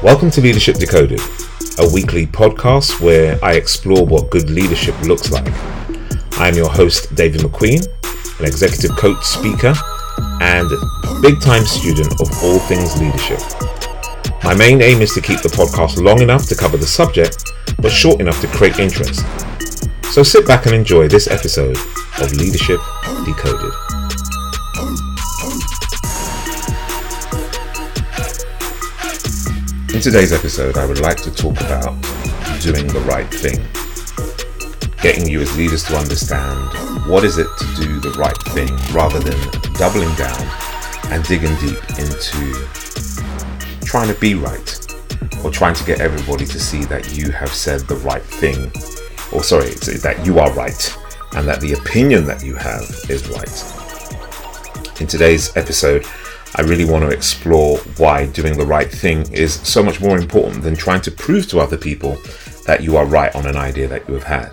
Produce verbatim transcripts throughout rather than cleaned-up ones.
Welcome to Leadership Decoded, a weekly podcast where I explore what good leadership looks like. I am your host, David McQueen, an executive coach, speaker, and big-time student of all things leadership. My main aim is to keep the podcast long enough to cover the subject, but short enough to create interest. So sit back and enjoy this episode of Leadership Decoded. In today's episode, I would like to talk about doing the right thing. Getting you as leaders to understand what is it to do the right thing rather than doubling down and digging deep into trying to be right or trying to get everybody to see that you have said the right thing, or sorry, that you are right and that the opinion that you have is right. In today's episode, I really want to explore why doing the right thing is so much more important than trying to prove to other people that you are right on an idea that you have had.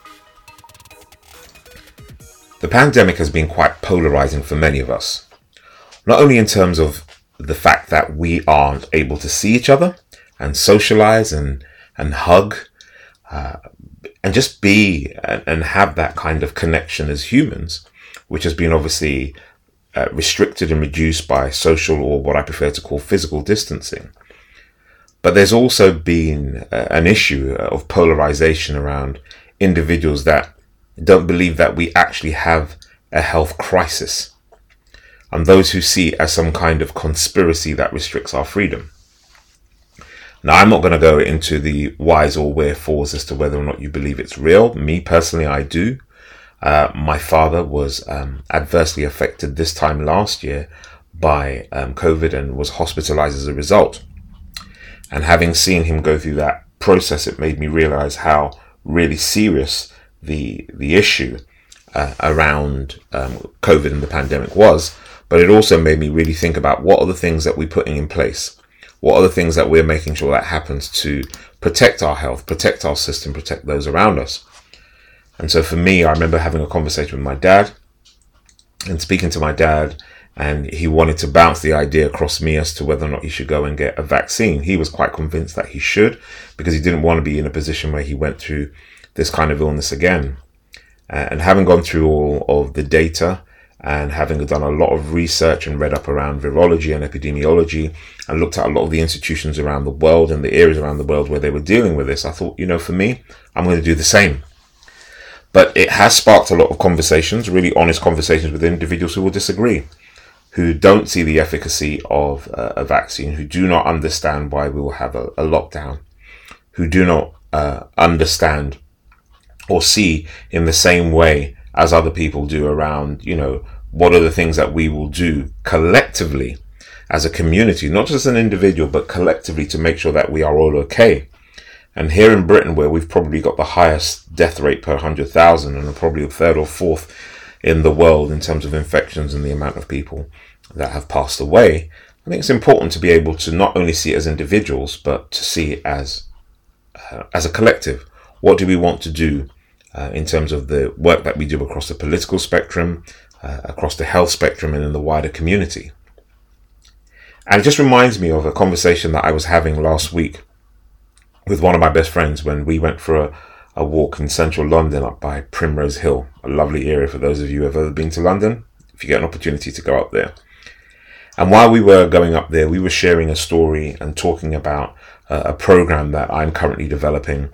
The pandemic has been quite polarizing for many of us, not only in terms of the fact that we aren't able to see each other and socialize and, and hug uh, and just be and, and have that kind of connection as humans, which has been obviously Uh, restricted and reduced by social, or what I prefer to call physical distancing. But there's also been uh, an issue of polarization around individuals that don't believe that we actually have a health crisis, and those who see it as some kind of conspiracy that restricts our freedom. Now, I'm not going to go into the whys or wherefores as to whether or not you believe it's real. Me personally, I do. Uh, my father was um, adversely affected this time last year by um, COVID and was hospitalized as a result. And having seen him go through that process, it made me realize how really serious the the issue uh, around um, COVID and the pandemic was. But it also made me really think about what are the things that we're putting in place? What are the things that we're making sure that happens to protect our health, protect our system, protect those around us? And so for me, I remember having a conversation with my dad and speaking to my dad, and he wanted to bounce the idea across me as to whether or not he should go and get a vaccine. He was quite convinced that he should, because he didn't want to be in a position where he went through this kind of illness again. Uh, and having gone through all of the data and having done a lot of research and read up around virology and epidemiology and looked at a lot of the institutions around the world and the areas around the world where they were dealing with this, I thought, you know, for me, I'm going to do the same. But it has sparked a lot of conversations, really honest conversations with individuals who will disagree, who don't see the efficacy of uh, a vaccine, who do not understand why we will have a, a lockdown, who do not uh, understand or see in the same way as other people do around, you know, what are the things that we will do collectively as a community, not just as an individual, but collectively to make sure that we are all okay. And here in Britain, where we've probably got the highest death rate per one hundred thousand and are probably the third or fourth in the world in terms of infections and the amount of people that have passed away, I think it's important to be able to not only see it as individuals, but to see it as, uh, as a collective. What do we want to do uh, in terms of the work that we do across the political spectrum, uh, across the health spectrum, and in the wider community? And it just reminds me of a conversation that I was having last week with one of my best friends when we went for a, a walk in central London up by Primrose Hill, a lovely area for those of you who have ever been to London, if you get an opportunity to go up there. And while we were going up there, we were sharing a story and talking about uh, a program that I'm currently developing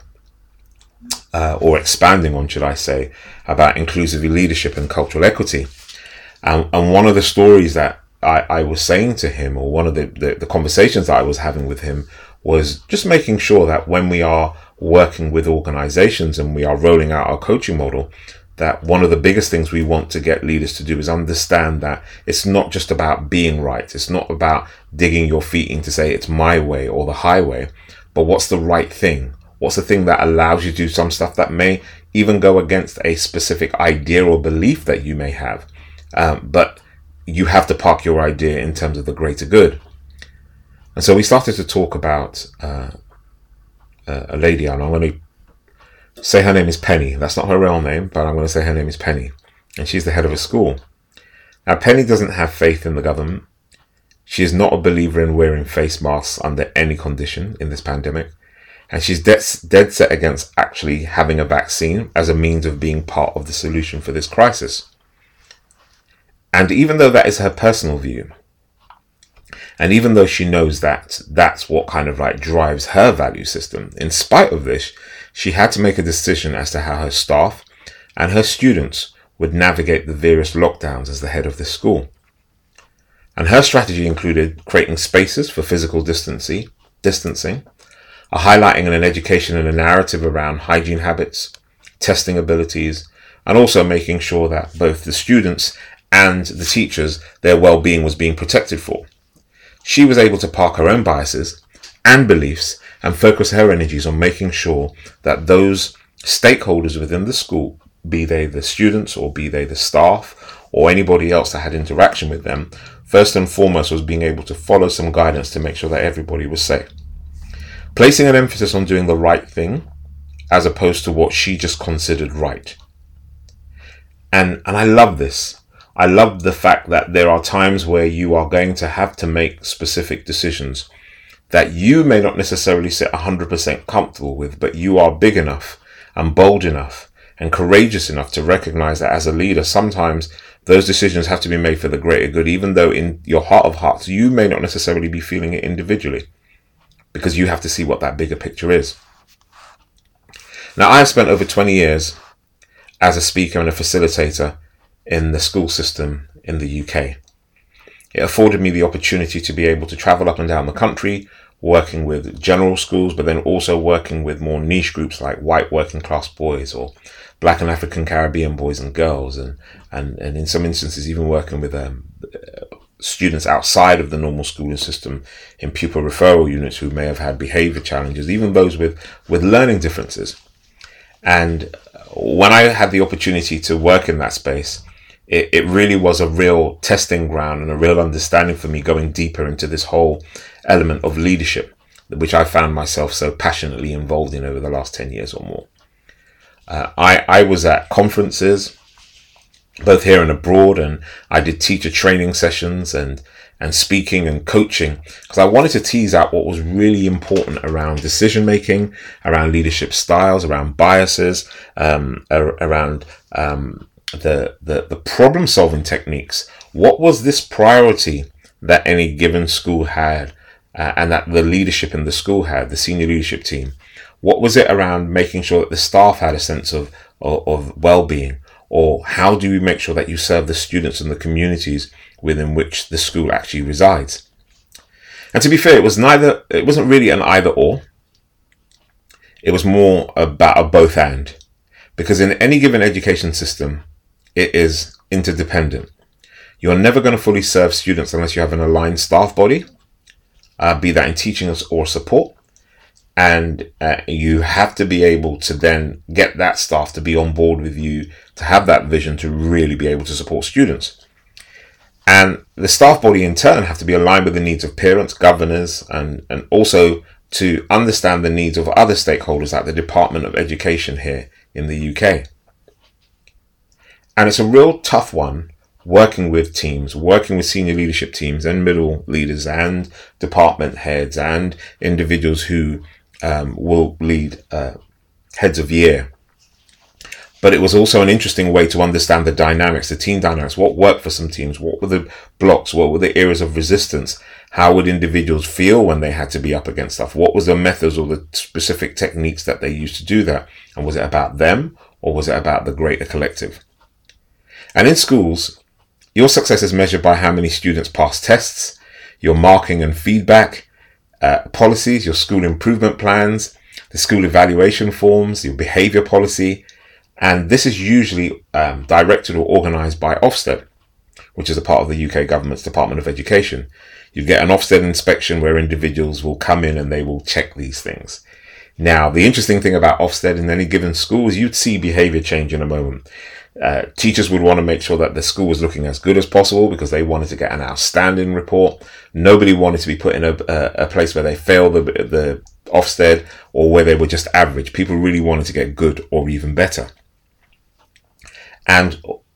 uh, or expanding on, should I say, about inclusive leadership and cultural equity. And, and one of the stories that I, I was saying to him, or one of the, the, the conversations that I was having with him, was just making sure that when we are working with organizations and we are rolling out our coaching model, that one of the biggest things we want to get leaders to do is understand that it's not just about being right. It's not about digging your feet in to say it's my way or the highway, but what's the right thing? What's the thing that allows you to do some stuff that may even go against a specific idea or belief that you may have? Um, but you have to park your idea in terms of the greater good. And so we started to talk about uh, a lady, and I'm going to say her name is Penny. That's not her real name, but I'm going to say her name is Penny. And she's the head of a school. Now, Penny doesn't have faith in the government. She is not a believer in wearing face masks under any condition in this pandemic. And she's dead, dead set against actually having a vaccine as a means of being part of the solution for this crisis. And even though that is her personal view, and even though she knows that that's what kind of like drives her value system, in spite of this, she had to make a decision as to how her staff and her students would navigate the various lockdowns as the head of the school. And her strategy included creating spaces for physical distancing, distancing, a highlighting and an education and a narrative around hygiene habits, testing abilities, and also making sure that both the students and the teachers, their well-being was being protected for. She was able to park her own biases and beliefs and focus her energies on making sure that those stakeholders within the school, be they the students or be they the staff or anybody else that had interaction with them, first and foremost was being able to follow some guidance to make sure that everybody was safe. Placing an emphasis on doing the right thing as opposed to what she just considered right. And, and I love this. I love the fact that there are times where you are going to have to make specific decisions that you may not necessarily sit one hundred percent comfortable with, but you are big enough and bold enough and courageous enough to recognize that as a leader, sometimes those decisions have to be made for the greater good, even though in your heart of hearts, you may not necessarily be feeling it individually, because you have to see what that bigger picture is. Now, I have spent over twenty years as a speaker and a facilitator in the school system in the U K. It afforded me the opportunity to be able to travel up and down the country, working with general schools, but then also working with more niche groups like white working class boys or Black and African Caribbean boys and girls, and, and, and in some instances even working with um, students outside of the normal schooling system in pupil referral units who may have had behaviour challenges, even those with, with learning differences. And when I had the opportunity to work in that space, It, it really was a real testing ground and a real understanding for me going deeper into this whole element of leadership, which I found myself so passionately involved in over the last ten years or more. Uh, I, I was at conferences, both here and abroad, and I did teacher training sessions and, and speaking and coaching, because I wanted to tease out what was really important around decision making, around leadership styles, around biases, um, around um, the, the, the problem solving techniques. What was this priority that any given school had, uh, and that the leadership in the school had, the senior leadership team? What was it around making sure that the staff had a sense of, of, of well-being? Or how do we make sure that you serve the students and the communities within which the school actually resides? And to be fair, it was neither, it wasn't really an either or. It was more about a both and. Because in any given education system, it is interdependent. You're never going to fully serve students unless you have an aligned staff body, uh, be that in teaching or support. And uh, you have to be able to then get that staff to be on board with you, to have that vision to really be able to support students. And the staff body in turn have to be aligned with the needs of parents, governors, and, and also to understand the needs of other stakeholders at the Department of Education here in the U K. And it's a real tough one, working with teams, working with senior leadership teams and middle leaders and department heads and individuals who um, will lead uh, heads of year. But it was also an interesting way to understand the dynamics, the team dynamics, what worked for some teams, what were the blocks, what were the areas of resistance, how would individuals feel when they had to be up against stuff, what was the methods or the specific techniques that they used to do that, and was it about them or was it about the greater collective? And in schools, your success is measured by how many students pass tests, your marking and feedback, uh, policies, your school improvement plans, the school evaluation forms, your behaviour policy. And this is usually um, directed or organised by Ofsted, which is a part of the U K government's Department of Education. You get an Ofsted inspection where individuals will come in and they will check these things. Now, the interesting thing about Ofsted in any given school is you'd see behaviour change in a moment. Uh, teachers would want to make sure that the school was looking as good as possible because they wanted to get an outstanding report. Nobody wanted to be put in a, a, a place where they failed the, the Ofsted or where they were just average. People really wanted to get good or even better. And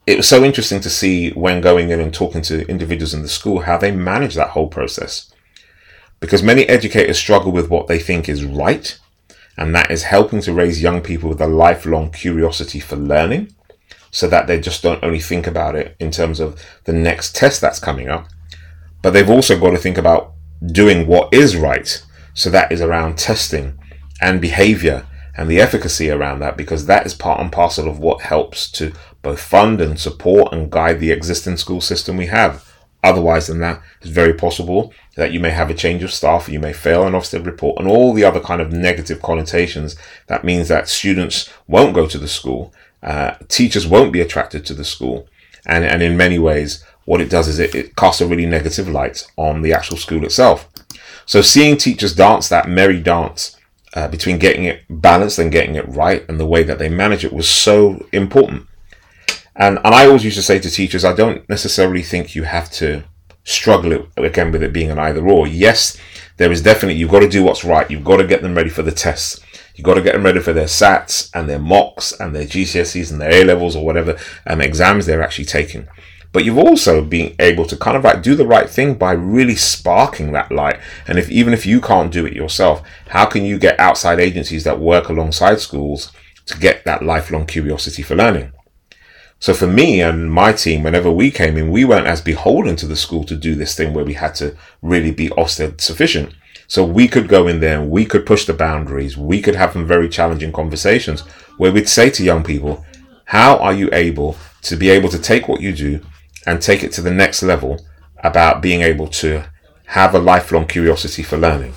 it was so interesting to see when going in and talking to individuals in the school, how they manage that whole process. Because many educators struggle with what they think is right, and that is helping to raise young people with a lifelong curiosity for learning, so that they just don't only think about it in terms of the next test that's coming up, but they've also got to think about doing what is right. So that is around testing and behavior and the efficacy around that, because that is part and parcel of what helps to both fund and support and guide the existing school system we have. Otherwise than that, it's very possible that you may have a change of staff, you may fail an Ofsted report, and all the other kind of negative connotations. That means that students won't go to the school, uh, teachers won't be attracted to the school, and, and in many ways, what it does is it, it casts a really negative light on the actual school itself. So seeing teachers dance that merry dance uh, between getting it balanced and getting it right, and the way that they manage it, was so important. And and I always used to say to teachers, I don't necessarily think you have to struggle it, again, with it being an either or. Yes, there is definitely, you've got to do what's right. You've got to get them ready for the tests. You've got to get them ready for their SATs and their mocks and their G C S Es and their A-levels or whatever um, exams they're actually taking. But you've also been able to kind of like do the right thing by really sparking that light. And if even if you can't do it yourself, how can you get outside agencies that work alongside schools to get that lifelong curiosity for learning? So for me and my team, whenever we came in, we weren't as beholden to the school to do this thing where we had to really be Ofsted sufficient. So we could go in there and we could push the boundaries. We could have some very challenging conversations where we'd say to young people, how are you able to be able to take what you do and take it to the next level about being able to have a lifelong curiosity for learning?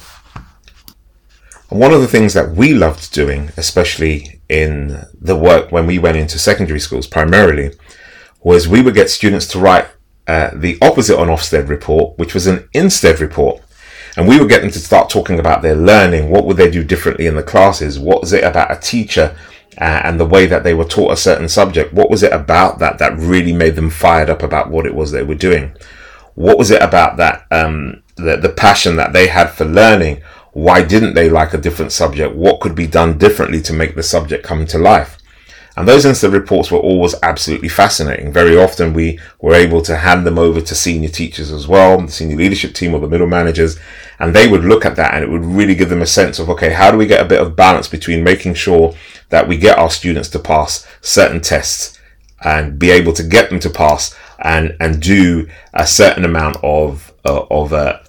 And one of the things that we loved doing, especially in the work when we went into secondary schools primarily, was we would get students to write uh, the opposite on Ofsted report, which was an Instead report. And we would get them to start talking about their learning. What would they do differently in the classes? What was it about a teacher uh, and the way that they were taught a certain subject? What was it about that that really made them fired up about what it was they were doing? What was it about that, um, the, the passion that they had for learning? Why didn't they like a different subject? What could be done differently to make the subject come to life? And those Instead reports were always absolutely fascinating. Very often we were able to hand them over to senior teachers as well, the senior leadership team or the middle managers, and they would look at that and it would really give them a sense of, okay, how do we get a bit of balance between making sure that we get our students to pass certain tests and be able to get them to pass and, and do a certain amount of, uh, of, uh,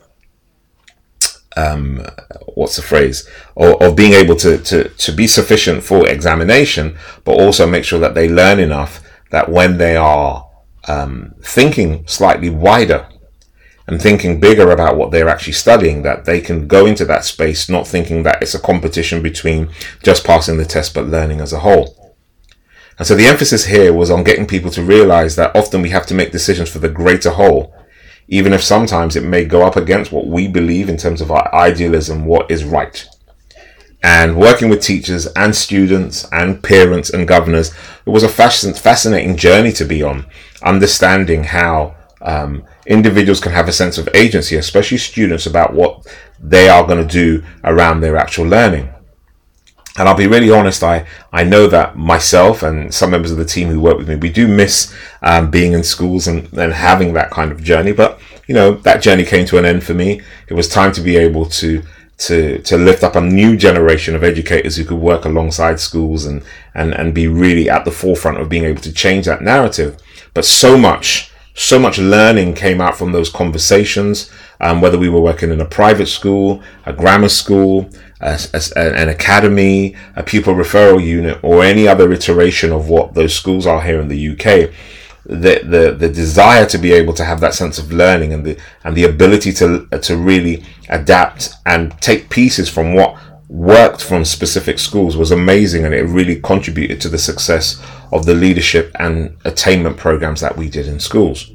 um, what's the phrase, or of being able to, to, to be sufficient for examination, but also make sure that they learn enough that when they are um, thinking slightly wider and thinking bigger about what they're actually studying, that they can go into that space not thinking that it's a competition between just passing the test, but learning as a whole. And so the emphasis here was on getting people to realize that often we have to make decisions for the greater whole, even if sometimes it may go up against what we believe in terms of our idealism, what is right. And working with teachers and students and parents and governors, it was a fascinating journey to be on, understanding how um, individuals can have a sense of agency, especially students, about what they are going to do around their actual learning. And I'll be really honest, I, I know that myself and some members of the team who work with me, we do miss um, being in schools and, and having that kind of journey. But, you know, that journey came to an end for me. It was time to be able to to to lift up a new generation of educators who could work alongside schools and, and, and be really at the forefront of being able to change that narrative. But so much, so much learning came out from those conversations, um, whether we were working in a private school, a grammar school, As, as an academy, a pupil referral unit, or any other iteration of what those schools are here in the U K. The, the the desire to be able to have that sense of learning and the and the ability to to really adapt and take pieces from what worked from specific schools was amazing, and it really contributed to the success of the leadership and attainment programs that we did in schools.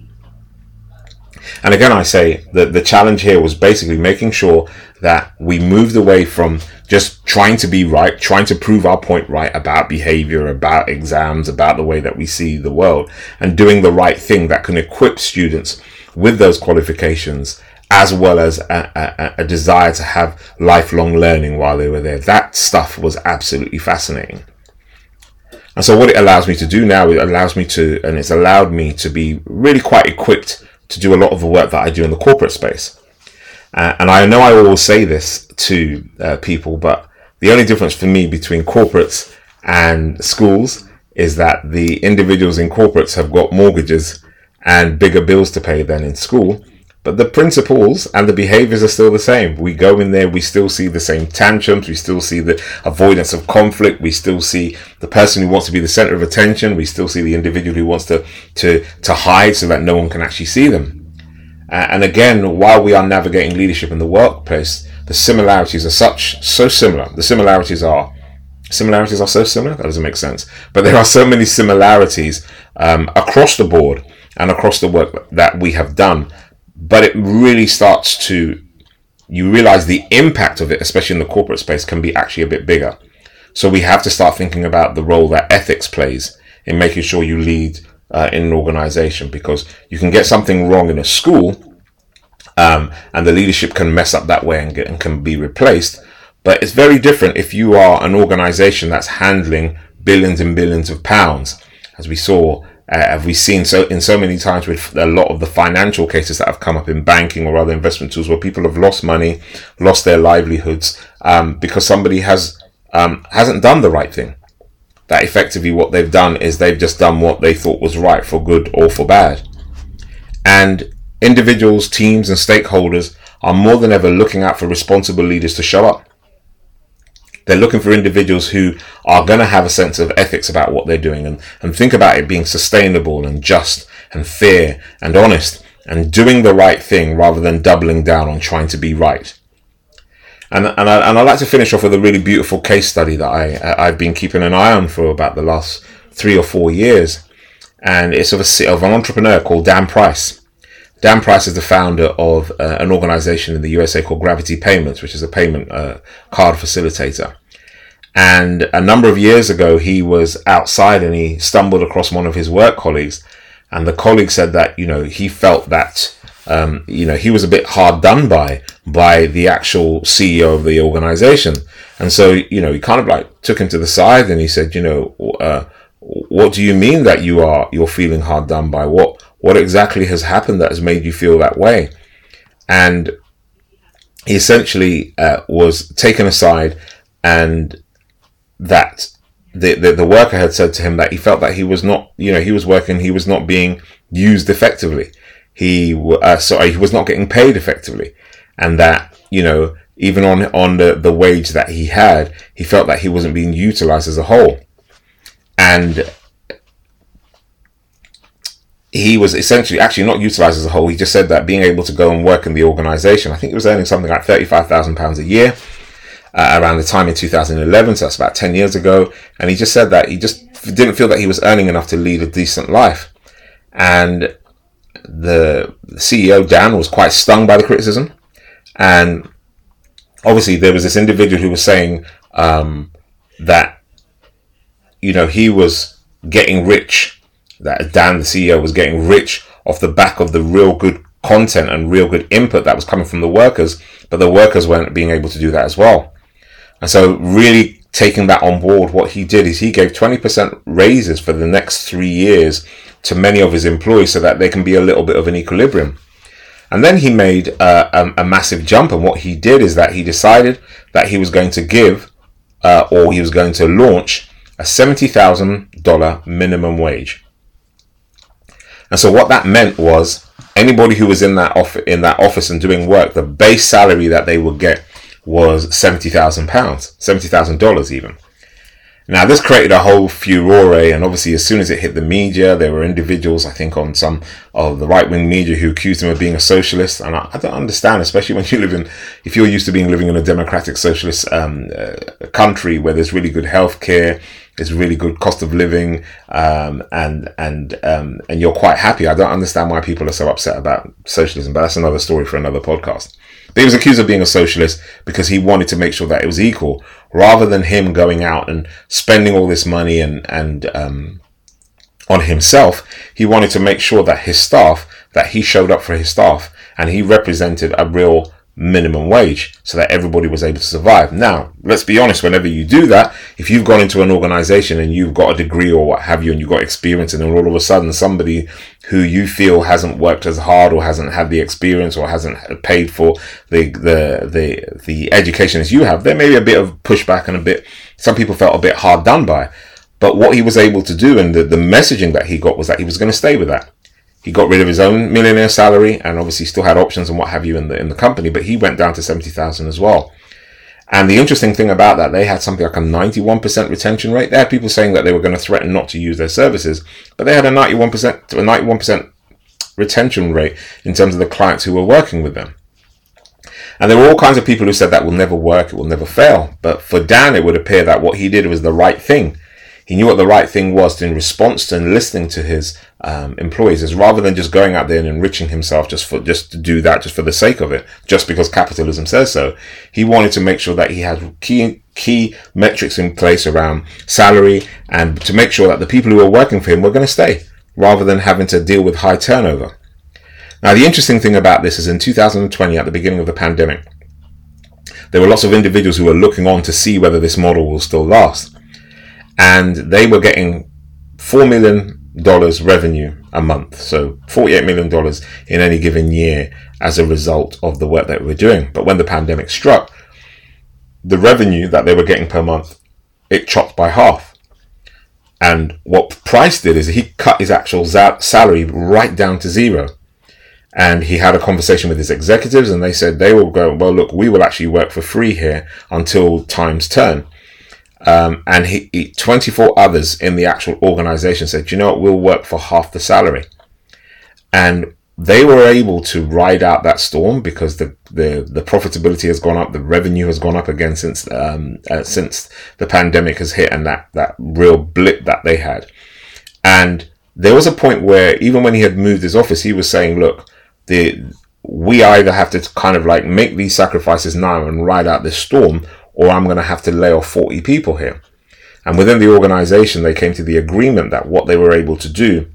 And again, I say that the challenge here was basically making sure that we moved away from just trying to be right, trying to prove our point right about behavior, about exams, about the way that we see the world, and doing the right thing that can equip students with those qualifications, as well as a, a, a desire to have lifelong learning while they were there. That stuff was absolutely fascinating. And so what it allows me to do now, it allows me to, and it's allowed me to be really quite equipped to do a lot of the work that I do in the corporate space. Uh, and I know I always say this to uh, people, but the only difference for me between corporates and schools is that the individuals in corporates have got mortgages and bigger bills to pay than in school. But the principles and the behaviors are still the same. We go in there, we still see the same tantrums, we still see the avoidance of conflict, we still see the person who wants to be the center of attention, we still see the individual who wants to, to, to hide so that no one can actually see them. Uh, and again, while we are navigating leadership in the workplace, the similarities are such, so similar. The similarities are, similarities are so similar, that doesn't make sense. But there are so many similarities um, across the board and across the work that we have done. But it really starts to, you realize the impact of it, especially in the corporate space, can be actually a bit bigger. So we have to start thinking about the role that ethics plays in making sure you lead uh, in an organization, because you can get something wrong in a school um, and the leadership can mess up that way and, get, and can be replaced. But it's very different if you are an organization that's handling billions and billions of pounds, as we saw Uh, have we seen so in so many times with a lot of the financial cases that have come up in banking or other investment tools, where people have lost money, lost their livelihoods um, because somebody has um, hasn't done the right thing. That effectively what they've done is they've just done what they thought was right, for good or for bad. And individuals, teams and stakeholders are more than ever looking out for responsible leaders to show up. They're looking for individuals who are going to have a sense of ethics about what they're doing and, and think about it being sustainable and just and fair and honest and doing the right thing rather than doubling down on trying to be right. And and, I, and I'd like to finish off with a really beautiful case study that I, I've been keeping an eye on for about the last three or four years. And it's of, a, of an entrepreneur called Dan Price. Dan Price is the founder of uh, an organization in the U S A called Gravity Payments, which is a payment uh, card facilitator. And a number of years ago, he was outside and he stumbled across one of his work colleagues. And the colleague said that, you know, he felt that, um, you know, he was a bit hard done by, by the actual C E O of the organization. And so, you know, he kind of like took him to the side and he said, you know, uh, what do you mean that you are, you're feeling hard done by? What, what exactly has happened that has made you feel that way? And he essentially uh, was taken aside, and that the, the the worker had said to him that he felt that he was not, you know, he was working, he was not being used effectively. He uh, sorry, he was not getting paid effectively, and that, you know, even on on the, the wage that he had, he felt that he wasn't being utilized as a whole. And he was essentially actually not utilized as a whole. He just said that being able to go and work in the organization, I think he was earning something like thirty-five thousand pounds a year uh, around the time in two thousand eleven. So that's about ten years ago. And he just said that he just didn't feel that he was earning enough to lead a decent life. And the C E O, Dan, was quite stung by the criticism. And obviously there was this individual who was saying um, that, you know, he was getting rich, that Dan, the C E O, was getting rich off the back of the real good content and real good input that was coming from the workers, but the workers weren't being able to do that as well. And so really taking that on board, what he did is he gave twenty percent raises for the next three years to many of his employees so that they can be a little bit of an equilibrium. And then he made uh, a, a massive jump. And what he did is that he decided that he was going to give uh, or he was going to launch a seventy thousand dollars minimum wage. And so what that meant was anybody who was in that off- in that office and doing work, the base salary that they would get was seventy thousand pounds, seventy thousand dollars even. Now, this created a whole furore, and obviously as soon as it hit the media, there were individuals, I think on some of the right-wing media, who accused him of being a socialist. And I, I don't understand, especially when you live in, if you're used to being living in a democratic socialist um, uh, country where there's really good healthcare, there's really good cost of living, um, and and um, and you're quite happy. I don't understand why people are so upset about socialism, but that's another story for another podcast. But he was accused of being a socialist because he wanted to make sure that it was equal, rather than him going out and spending all this money and, and um, on himself. He wanted to make sure that his staff, that he showed up for his staff, and he represented a real minimum wage so that everybody was able to survive. Now, let's be honest, whenever you do that, if you've gone into an organization and you've got a degree or what have you, and you've got experience, and then all of a sudden somebody who you feel hasn't worked as hard or hasn't had the experience or hasn't paid for the the the, the education as you have, there may be a bit of pushback and a bit, some people felt a bit hard done by. But what he was able to do, and the, the messaging that he got, was that he was going to stay with that. He got rid of his own millionaire salary and obviously still had options and what have you in the in the company, but he went down to seventy thousand as well. And the interesting thing about that, they had something like a ninety-one percent retention rate. They had people saying that they were going to threaten not to use their services, but they had a ninety-one percent to a ninety-one percent retention rate in terms of the clients who were working with them. And there were all kinds of people who said that will never work, it will never fail. But for Dan, it would appear that what he did was the right thing. He knew what the right thing was in response to and listening to his um, employees, is rather than just going out there and enriching himself just for just to do that, just for the sake of it, just because capitalism says so. He wanted to make sure that he had key key metrics in place around salary and to make sure that the people who were working for him were going to stay, rather than having to deal with high turnover. Now, the interesting thing about this is in two thousand twenty, at the beginning of the pandemic, there were lots of individuals who were looking on to see whether this model will still last. And they were getting four million dollars revenue a month. So forty-eight million dollars in any given year as a result of the work that we were doing. But when the pandemic struck, the revenue that they were getting per month, it chopped by half. And what Price did is he cut his actual za- salary right down to zero. And he had a conversation with his executives and they said they will go, well, look, we will actually work for free here until times turn. Um, and he, he, twenty-four others in the actual organization said, you know what, we'll work for half the salary. And they were able to ride out that storm because the, the, the profitability has gone up, the revenue has gone up again since, um, uh, since the pandemic has hit and that, that real blip that they had. And there was a point where even when he had moved his office, he was saying, look, the, we either have to kind of like make these sacrifices now and ride out this storm, or I'm going to have to lay off forty people here. And within the organization, they came to the agreement that what they were able to do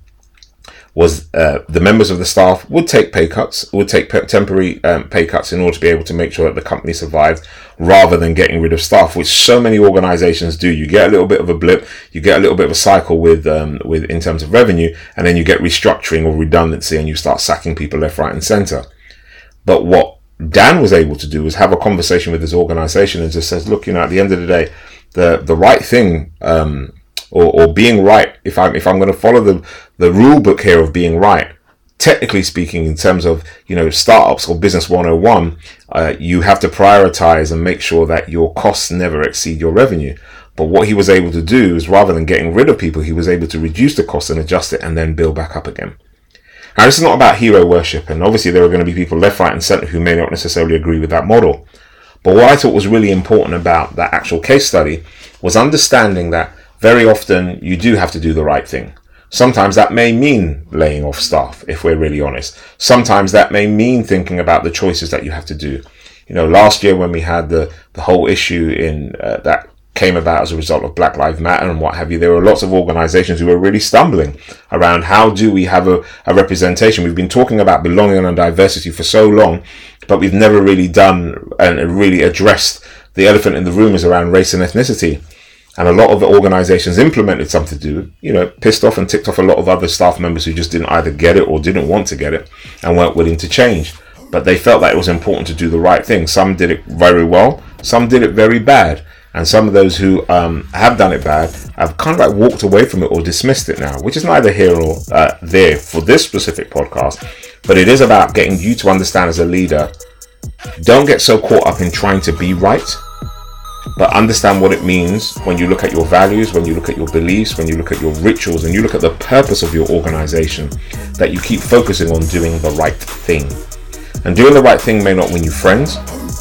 was uh, the members of the staff would take pay cuts, would take pe- temporary um, pay cuts in order to be able to make sure that the company survived, rather than getting rid of staff, which so many organizations do. You get a little bit of a blip, you get a little bit of a cycle with, um, with in terms of revenue, and then you get restructuring or redundancy and you start sacking people left, right and center. But what Dan was able to do was have a conversation with his organization and just says, look, you know, at the end of the day, the, the right thing, um, or, or being right, if I'm, if I'm going to follow the, the rule book here of being right, technically speaking, in terms of, you know, startups or business one oh one, uh, you have to prioritize and make sure that your costs never exceed your revenue. But what he was able to do is, rather than getting rid of people, he was able to reduce the cost and adjust it and then build back up again. Now, this is not about hero worship, and obviously there are going to be people left, right and centre who may not necessarily agree with that model. But what I thought was really important about that actual case study was understanding that very often you do have to do the right thing. Sometimes that may mean laying off staff, if we're really honest. Sometimes that may mean thinking about the choices that you have to do. You know, last year when we had the, the whole issue in uh, that came about as a result of Black Lives Matter and what have you, there were lots of organizations who were really stumbling around how do we have a, a representation. We've been talking about belonging and diversity for so long, but we've never really done and really addressed the elephant in the room is around race and ethnicity. And a lot of the organizations implemented something to do, you know, pissed off and ticked off a lot of other staff members who just didn't either get it or didn't want to get it and weren't willing to change. But they felt that it was important to do the right thing. Some did it very well, some did it very bad. And some of those who um, have done it bad have kind of like walked away from it or dismissed it now, which is neither here or uh, there for this specific podcast. But it is about getting you to understand as a leader, don't get so caught up in trying to be right, but understand what it means when you look at your values, when you look at your beliefs, when you look at your rituals, and you look at the purpose of your organization, that you keep focusing on doing the right thing. And doing the right thing may not win you friends.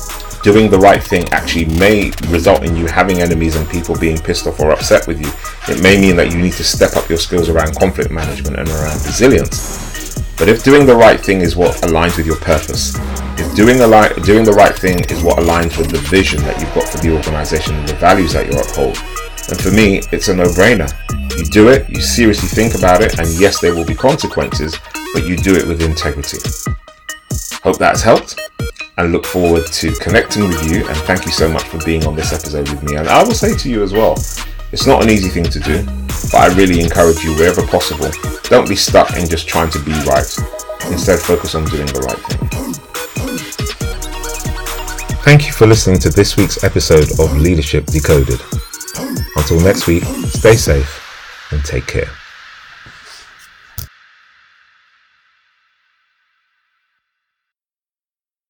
Doing the right thing actually may result in you having enemies and people being pissed off or upset with you. It may mean that you need to step up your skills around conflict management and around resilience. But if doing the right thing is what aligns with your purpose, if doing the, li- doing the right thing is what aligns with the vision that you've got for the organization and the values that you uphold, then for me, it's a no-brainer. You do it, you seriously think about it, and yes, there will be consequences, but you do it with integrity. Hope that's helped. and look forward to connecting with you. And thank you so much for being on this episode with me. And I will say to you as well, it's not an easy thing to do, but I really encourage you wherever possible, don't be stuck in just trying to be right. Instead, focus on doing the right thing. Thank you for listening to this week's episode of Leadership Decoded. Until next week, stay safe and take care.